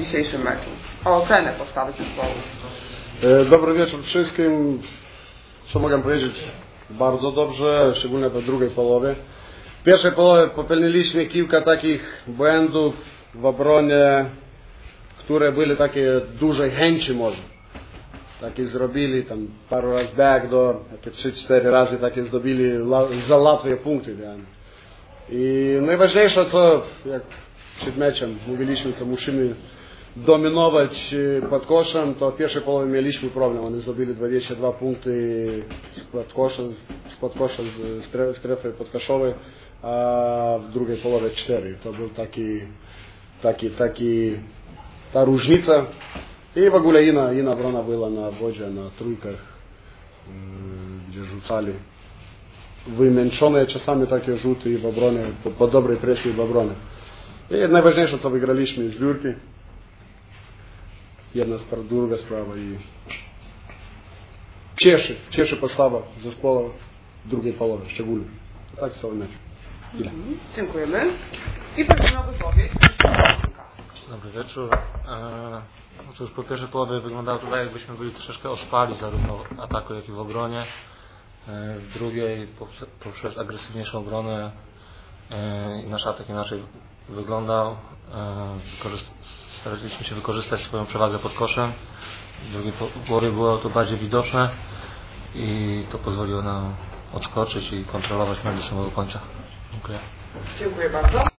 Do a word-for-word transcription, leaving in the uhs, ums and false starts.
dzisiejszym meczu. O ocenę postawy zespołu. Dobry wieczór wszystkim. Co mogę powiedzieć? Bardzo dobrze, szczególnie w drugiej połowie. W pierwszej połowie popełniliśmy kilka takich błędów w obronie, które były takie dużej chęci może. Takie zrobili, tam paru razy backdoor, takie trzy cztery razy takie zdobyli za łatwe punkty. I najważniejsze to, jak przed meczem mówiliśmy, co musimy dominować pod koszem, to w pierwszej połowie mieliśmy problem. Oni zdobyli dwadzieścia dwa punkty spod kosza, spod kosza z strefy podkoszowej, a w drugiej połowie cztery. To był taki, taki, taki, ta różnica. I w ogóle inna, inna obrona była na wodzie, na trójkach, gdzie rzucali wymęczone czasami takie rzuty w obronie, po, po dobrej presji w obronie. I najważniejsze to wygraliśmy zbiórki. Jedna sprawa, druga sprawa i cieszy, cieszy postawa zespołu w drugiej połowie szczególnie. Tak cały mecz. Tyle. Dziękujemy. I pewna wypowiedź. Dobry wieczór. Eee, no cóż, po pierwszej połowie wyglądało to tak, jakbyśmy byli troszeczkę oszpali zarówno w ataku, jak i w obronie. Eee, w drugiej, poprzez agresywniejszą obronę, eee, nasz atak inaczej wyglądał. Eee, staraliśmy się wykorzystać swoją przewagę pod koszem. W drugiej połowie było to bardziej widoczne i to pozwoliło nam odskoczyć i kontrolować mecz do samego końca. Dziękuję. Dziękuję bardzo.